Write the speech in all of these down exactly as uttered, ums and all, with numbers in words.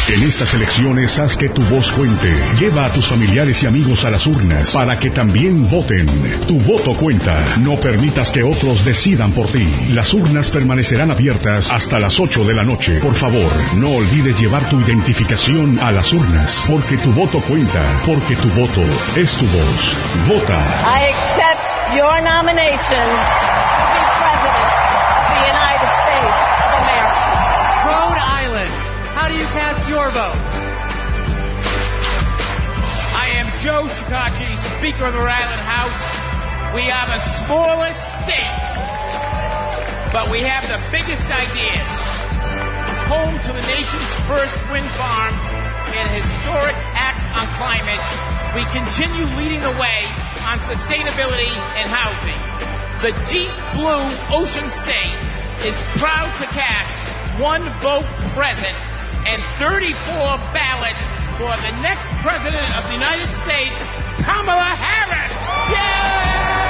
En estas elecciones haz que tu voz cuente. Lleva a tus familiares y amigos a las urnas para que también voten. Tu voto cuenta. No permitas que otros decidan por ti. Las urnas permanecerán abiertas hasta las ocho de la noche. Por favor, no olvides llevar tu identificación a las urnas, porque tu voto cuenta, porque tu voto es tu voz. Vota. I accept your nomination to be President of the United States of America. Rhode Island, how do you cast your vote? I am Joe Shekarchi, Speaker of the Rhode Island House. We are the smallest state, but we have the biggest ideas. Home to the nation's first wind farm and historic act on climate, we continue leading the way on sustainability and housing. The deep blue ocean state is proud to cast one vote present and thirty-four ballots for the next President of the United States, Kamala Harris. Yay!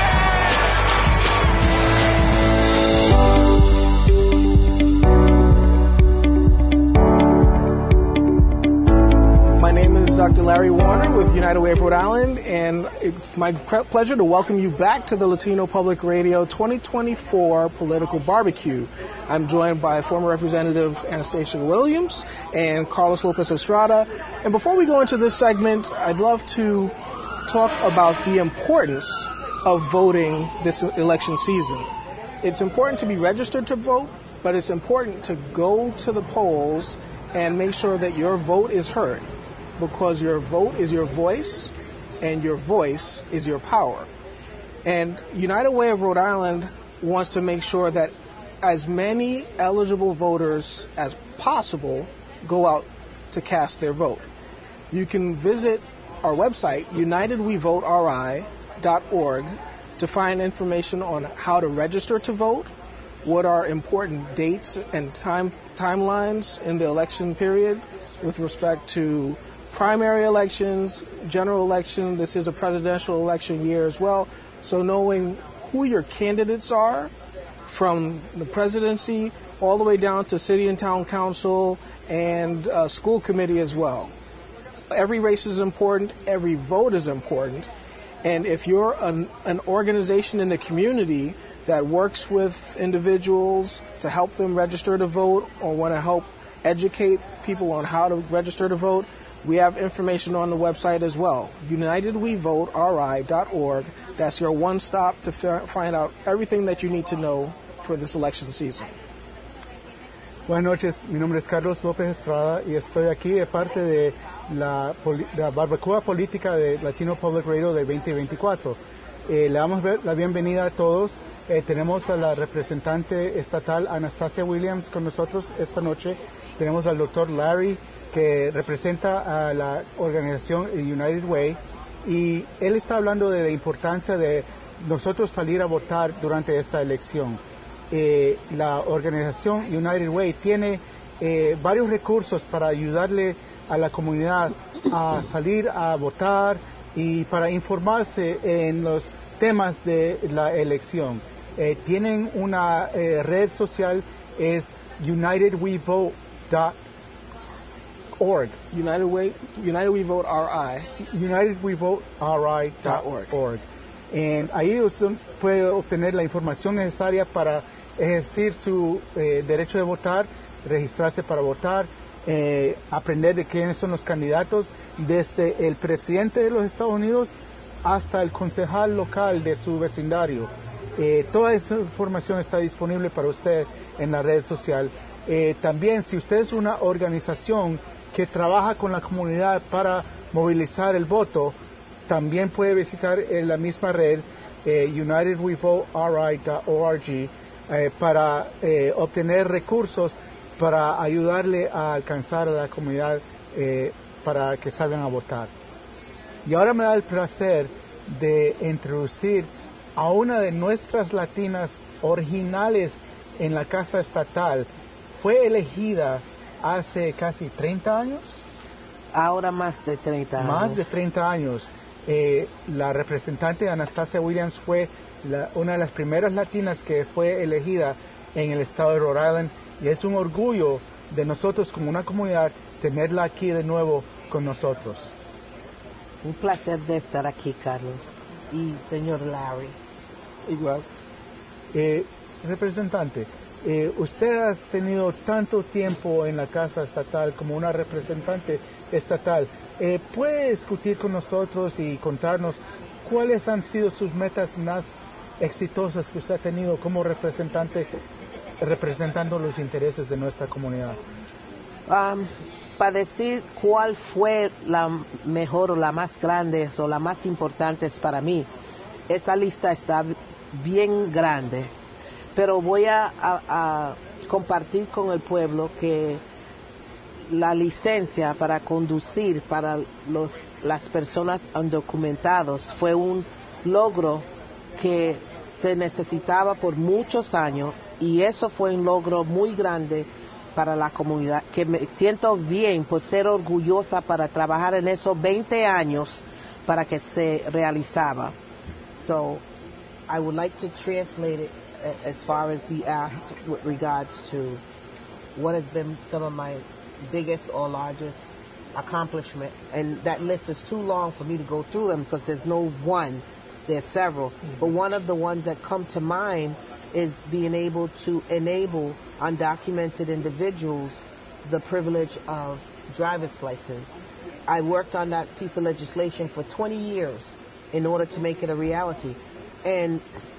My name is Doctor Larry Warner with United Way of Rhode Island, and it's my pre- pleasure to welcome you back to the Latino Public Radio twenty twenty-four Political Barbecue. I'm joined by former Representative Anastasia Williams and Carlos Lopez Estrada. And before we go into this segment, I'd love to talk about the importance of voting this election season. It's important to be registered to vote, but it's important to go to the polls and make sure that your vote is heard, because your vote is your voice, and your voice is your power. And United Way of Rhode Island wants to make sure that as many eligible voters as possible go out to cast their vote. You can visit our website, united we vote R I dot org, to find information on how to register to vote, what are important dates and time timelines in the election period with respect to primary elections, general election. This is a presidential election year as well. So knowing who your candidates are, from the presidency all the way down to city and town council and uh, school committee as well. Every race is important. Every vote is important. And if you're an, an organization in the community that works with individuals to help them register to vote, or want to help educate people on how to register to vote, we have information on the website as well, united we vote R I dot org. That's your one stop to f- find out everything that you need to know for this election season. Buenas noches, mi nombre es Carlos López Estrada y estoy aquí de parte de la, poli- la barbacoa política de Latino Public Radio de veinte veinticuatro. Eh, le damos la bienvenida a todos. Eh, tenemos a la representante estatal Anastasia Williams con nosotros esta noche. Tenemos al doctor Larry, que representa a la organización United Way, y él está hablando de la importancia de nosotros salir a votar durante esta elección. Eh, la organización United Way tiene eh, varios recursos para ayudarle a la comunidad a salir a votar y para informarse en los temas de la elección. Eh, tienen una eh, red social, es united we vote dot org. United Way, United We Vote R I. united we vote R I dot org. And ahí usted puede obtener la información necesaria para ejercer su eh, derecho de votar, registrarse para votar, eh, aprender de quiénes son los candidatos, desde el presidente de los Estados Unidos hasta el concejal local de su vecindario. Eh, toda esa información está disponible para usted en la red social. Eh, también, si usted es una organización que trabaja con la comunidad para movilizar el voto, también puede visitar en la misma red, eh, united we vote R I dot org, eh, para eh, obtener recursos para ayudarle a alcanzar a la comunidad eh, para que salgan a votar. Y ahora me da el placer de introducir a una de nuestras latinas originales en la Casa Estatal. Fue elegida hace casi treinta años. Ahora más de treinta años. Más de treinta años. Eh, la representante Anastasia Williams fue la, una de las primeras latinas que fue elegida en el estado de Rhode Island, y es un orgullo de nosotros como una comunidad tenerla aquí de nuevo con nosotros. Un placer de estar aquí, Carlos. Y señor Larry. Igual. Eh, representante, eh, usted ha tenido tanto tiempo en la Casa Estatal como una representante estatal. Eh, ¿Puede discutir con nosotros y contarnos cuáles han sido sus metas más exitosas que usted ha tenido como representante representando los intereses de nuestra comunidad? Um, para decir cuál fue la mejor o la más grande o la más importante para mí, esa lista está bien grande, pero voy a, a, a compartir con el pueblo que la licencia para conducir para los, las personas undocumentadas fue un logro que se necesitaba por muchos años, y eso fue un logro muy grande para la comunidad, que me siento bien por ser orgullosa para trabajar en esos veinte años para que se realizaba. So, I would like to translate it as far as he asked with regards to what has been some of my biggest or largest accomplishment, and that list is too long for me to go through them because there's no one, there's several, mm-hmm. but one of the ones that come to mind is being able to enable undocumented individuals the privilege of driver's license. I worked on that piece of legislation for twenty years in order to make it a reality. And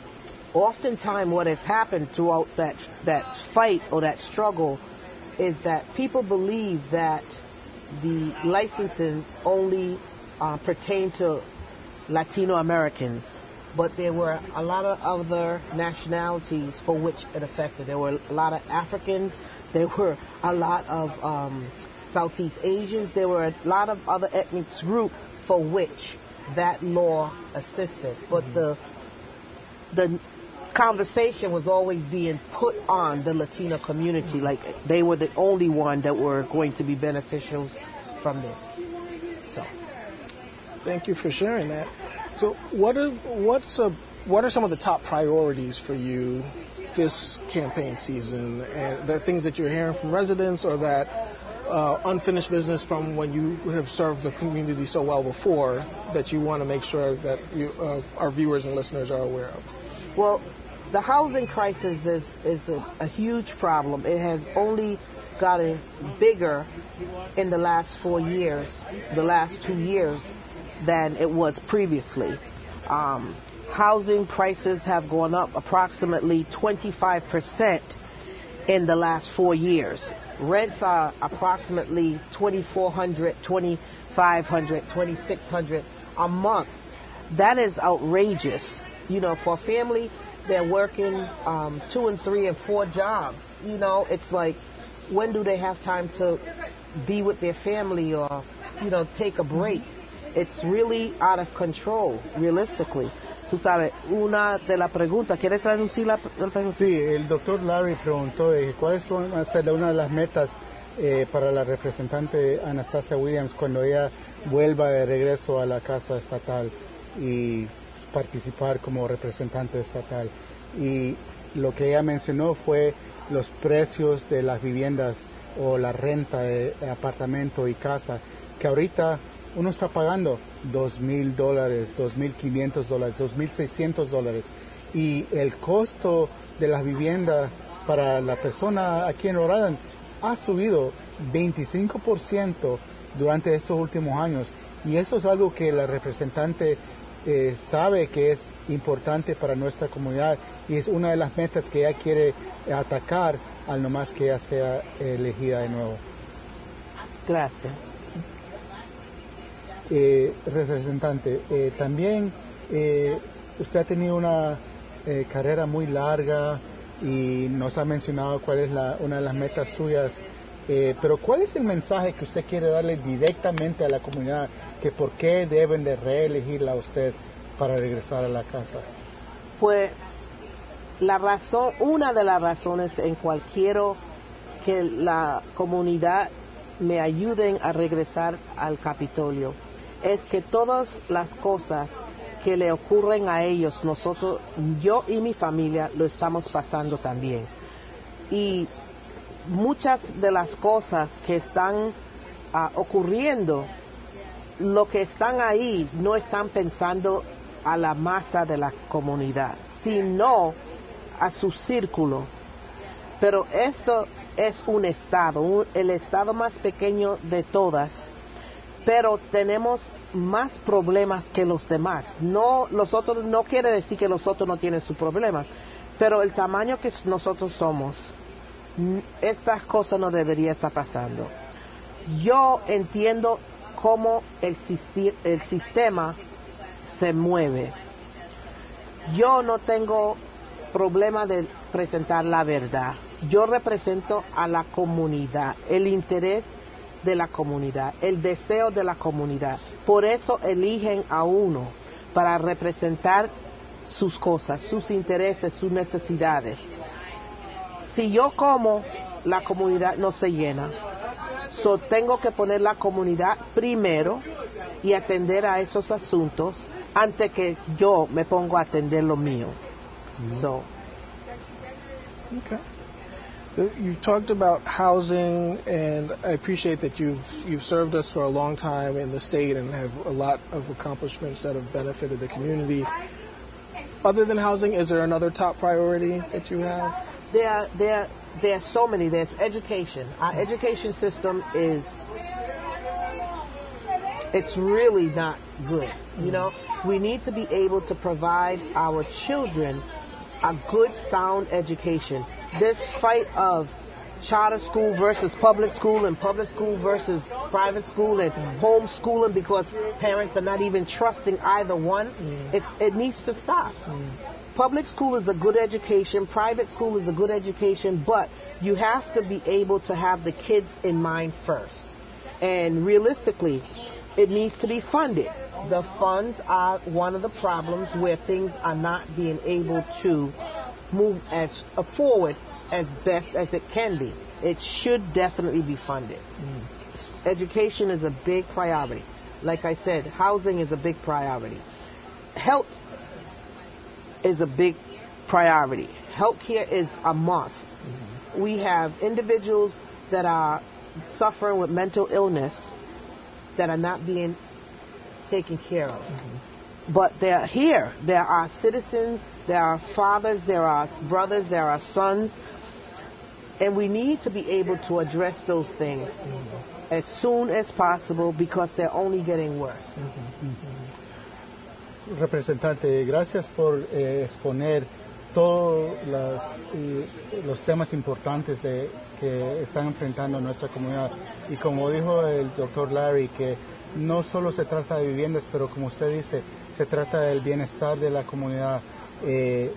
oftentimes what has happened throughout that that fight or that struggle is that people believe that the licensing only uh, pertain to Latino Americans, but there were a lot of other nationalities for which it affected. There were a lot of Africans, there were a lot of um, Southeast Asians, there were a lot of other ethnic groups for which that law assisted. But mm-hmm. the the conversation was always being put on the Latino community, like they were the only one that were going to be beneficial from this. So, thank you for sharing that. So, what are what's a what are some of the top priorities for you this campaign season, and the things that you're hearing from residents, or that uh, unfinished business from when you have served the community so well before, that you want to make sure that you, uh, our viewers and listeners are aware of? Well, the housing crisis is, is a, a huge problem. It has only gotten bigger in the last four years, the last two years, than it was previously. Um, housing prices have gone up approximately twenty-five percent in the last four years. Rents are approximately twenty-four hundred dollars, twenty-five hundred dollars, twenty-six hundred dollars a month. That is outrageous. You know, for a family, they're working um, two and three and four jobs. You know, it's like, when do they have time to be with their family or, you know, take a break? It's really out of control, realistically. Tú sabes, una de las preguntas, ¿quieres traducir la pregunta? Sí, el doctor Larry preguntó eh, cuáles son a ser una de las metas eh, para la representante Anastasia Williams cuando ella vuelva de regreso a la Casa Estatal y participar como representante estatal. Y lo que ella mencionó fue los precios de las viviendas o la renta de apartamento y casa, que ahorita uno está pagando dos mil dólares, dos mil quinientos dólares, dos mil seiscientos dólares, y el costo de las viviendas para la persona aquí en Rhode Island ha subido veinticinco por ciento durante estos últimos años, y eso es algo que la representante eh, sabe que es importante para nuestra comunidad, y es una de las metas que ella quiere atacar al nomás que ella sea elegida de nuevo. Gracias. Eh, representante, eh, también eh, usted ha tenido una eh, carrera muy larga y nos ha mencionado cuál es la, una de las metas suyas, eh, pero ¿cuál es el mensaje que usted quiere darle directamente a la comunidad, que por qué deben de reelegirla a usted para regresar a la casa? Pues la razón, una de las razones en cual quiero que la comunidad me ayuden a regresar al Capitolio es que todas las cosas que le ocurren a ellos, nosotros, yo y mi familia, lo estamos pasando también. Y muchas de las cosas que están uh, ocurriendo, lo que están ahí no están pensando a la masa de la comunidad, sino a su círculo. Pero esto es un estado, un, el estado más pequeño de todas, pero tenemos más problemas que los demás. No, los otros, no quiere decir que los otros no tienen sus problemas, pero el tamaño que nosotros somos, estas cosas no deberían estar pasando. Yo entiendo cómo el, el sistema se mueve. Yo no tengo problema de presentar la verdad. Yo represento a la comunidad, el interés de la comunidad, el deseo de la comunidad. Por eso eligen a uno para representar sus cosas, sus intereses, sus necesidades. Si yo como, la comunidad no se llena. So, tengo que poner la comunidad primero y atender a esos asuntos antes que yo me pongo a atender lo mío. Mm-hmm. So, okay. So you've talked about housing, and I appreciate that you've you've served us for a long time in the state and have a lot of accomplishments that have benefited the community. Other than housing, is there another top priority that you have? There, there, there are so many. There's education. Our education system is, it's really not good. You know, we need to be able to provide our children a good, sound education. This fight of charter school versus public school and public school versus private school and homeschooling because parents are not even trusting either one, mm. it, it needs to stop. Mm. Public school is a good education, private school is a good education, but you have to be able to have the kids in mind first. And realistically, it needs to be funded. The funds are one of the problems where things are not being able to move as uh, forward as best as it can be. It should definitely be funded. Mm. Education is a big priority. Like I said, housing is a big priority. Health is a big priority. Healthcare is a must. Mm-hmm. We have individuals that are suffering with mental illness that are not being taken care of. Mm-hmm. But they're here. There are citizens, there are fathers, there are brothers, there are sons, and we need to be able to address those things mm-hmm. as soon as possible because they're only getting worse. Mm-hmm. Mm-hmm. Representante, gracias por eh, exponer todos las, eh, los temas importantes de, que están enfrentando nuestra comunidad. Y como dijo el doctor Larry, que no solo se trata de viviendas, pero como usted dice, se trata del bienestar de la comunidad. Eh,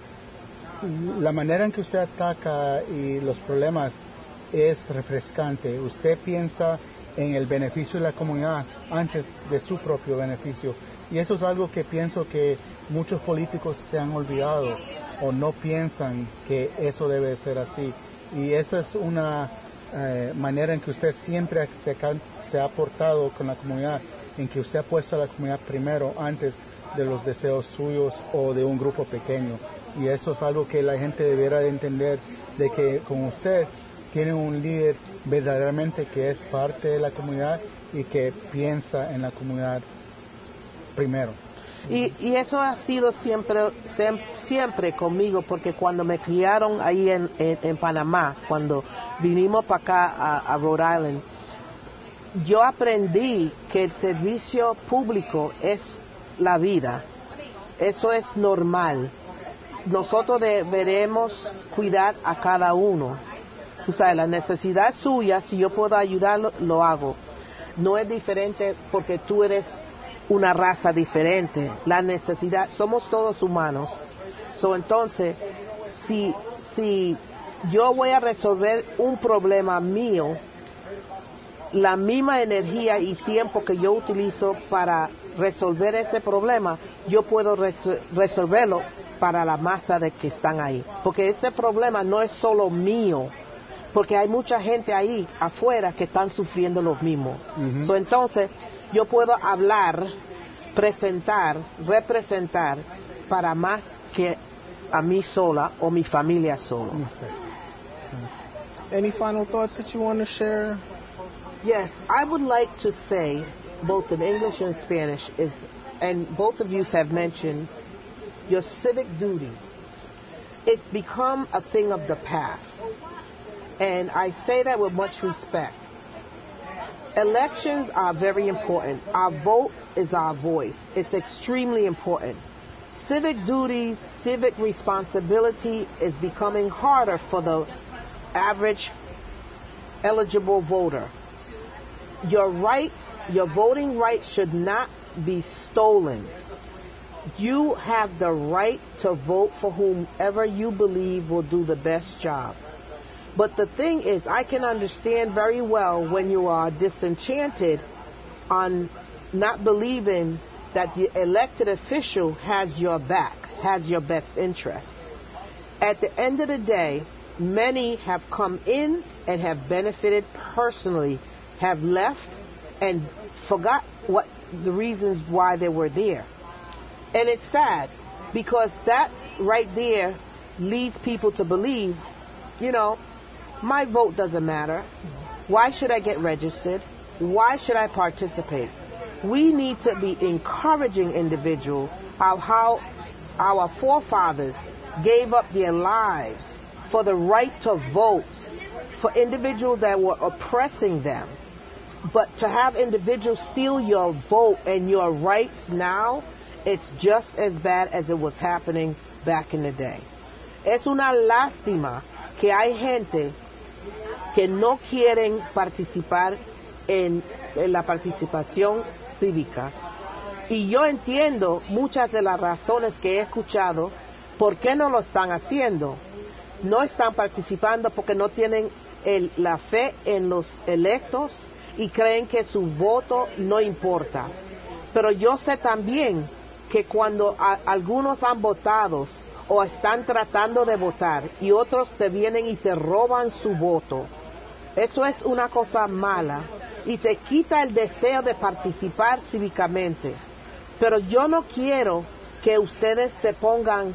la manera en que usted ataca y los problemas es refrescante. Usted piensa en el beneficio de la comunidad antes de su propio beneficio. Y eso es algo que pienso que muchos políticos se han olvidado o no piensan que eso debe ser así. Y esa es una eh, manera en que usted siempre se, se ha portado con la comunidad, en que usted ha puesto a la comunidad primero antes de los deseos suyos o de un grupo pequeño. Y eso es algo que la gente debiera de entender, de que con usted tiene un líder verdaderamente que es parte de la comunidad y que piensa en la comunidad primero. Y, y eso ha sido siempre, siempre conmigo, porque cuando me criaron ahí en, en, en Panamá, cuando vinimos para acá a, a Rhode Island, yo aprendí que el servicio público es la vida. Eso es normal. Nosotros deberemos cuidar a cada uno. Tú sabes, la necesidad suya, si yo puedo ayudarlo, lo hago. No es diferente porque tú eres una raza diferente. La necesidad, somos todos humanos. So, entonces, si, si yo voy a resolver un problema mío, la misma energía y tiempo que yo utilizo para resolver ese problema, yo puedo res resolverlo para la masa de que están ahí. Porque ese problema no es solo mío, porque hay mucha gente ahí afuera que están sufriendo lo mismo. Uh-huh. So, entonces, yo puedo hablar, presentar, representar para más que a mí sola o mi familia sola. any final thoughts that you want to share? Yes, I would like to say, both in English and Spanish, is, and both of you have mentioned your civic duties. It's become a thing of the past. And I say that with much respect. Elections are very important. Our vote is our voice. It's extremely important. Civic duties, civic responsibility is becoming harder for the average eligible voter. Your rights, your voting rights should not be stolen. You have the right to vote for whomever you believe will do the best job. But the thing is, I can understand very well when you are disenchanted on not believing that the elected official has your back, has your best interest. At the end of the day, many have come in and have benefited personally, have left and forgot what the reasons why they were there. And it's sad because that right there leads people to believe, you know, my vote doesn't matter. Why should I get registered? Why should I participate? We need to be encouraging individuals of how our forefathers gave up their lives for the right to vote, for individuals that were oppressing them. But to have individuals steal your vote and your rights now, it's just as bad as it was happening back in the day. Es una lástima que hay gente que no quieren participar en, en la participación cívica. Y yo entiendo muchas de las razones que he escuchado por qué no lo están haciendo. No están participando porque no tienen el, la fe en los electos y creen que su voto no importa. Pero yo sé también que cuando a, algunos han votado o están tratando de votar y otros te vienen y te roban su voto, eso es una cosa mala y te quita el deseo de participar cívicamente. Pero yo no quiero que ustedes se pongan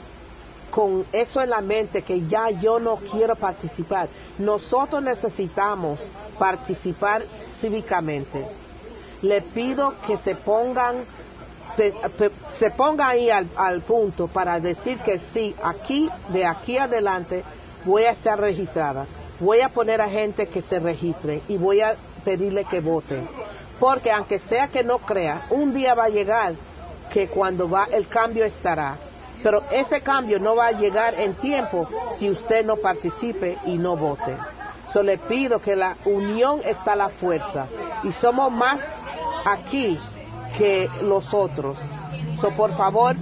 con eso en la mente, que ya yo no quiero participar. Nosotros necesitamos participar cívicamente. Le pido que se pongan pe, pe, se pongan ahí al, al punto para decir que sí, aquí, de aquí adelante voy a estar registrada. Voy a poner a gente que se registre y voy a pedirle que voten. Porque aunque sea que no crea, un día va a llegar que cuando va el cambio estará. Pero ese cambio no va a llegar en tiempo si usted no participe y no vote. So le pido que la unión está la fuerza. Y somos más aquí que los otros. So por favor,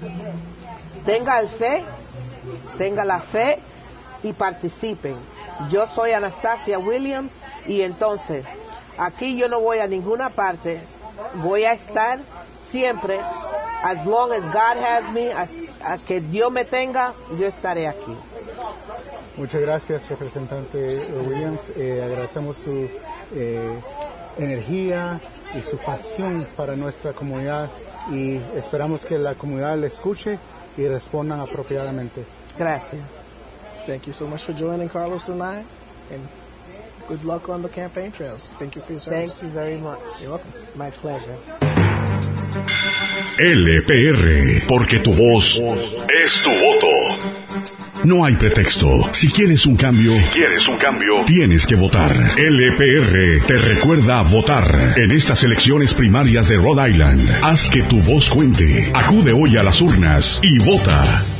tenga el fe, tenga la fe y participen. Yo soy Anastasia Williams y entonces aquí yo no voy a ninguna parte. Voy a estar siempre, as long as God has me, as, as que Dios me tenga, yo estaré aquí. Muchas gracias, representante Williams. Eh, agradecemos su eh, energía y su pasión para nuestra comunidad y esperamos que la comunidad le escuche y respondan apropiadamente. Gracias. Thank you so much for joining Carlos and I, and good luck on the campaign trails. Thank you for your service. Thank you very much. You're welcome. My pleasure. L P R, porque tu voz es tu voto. No hay pretexto. Si quieres un cambio, si quieres un cambio, tienes que votar. L P R te recuerda votar en estas elecciones primarias de Rhode Island. Haz que tu voz cuente. Acude hoy a las urnas y vota.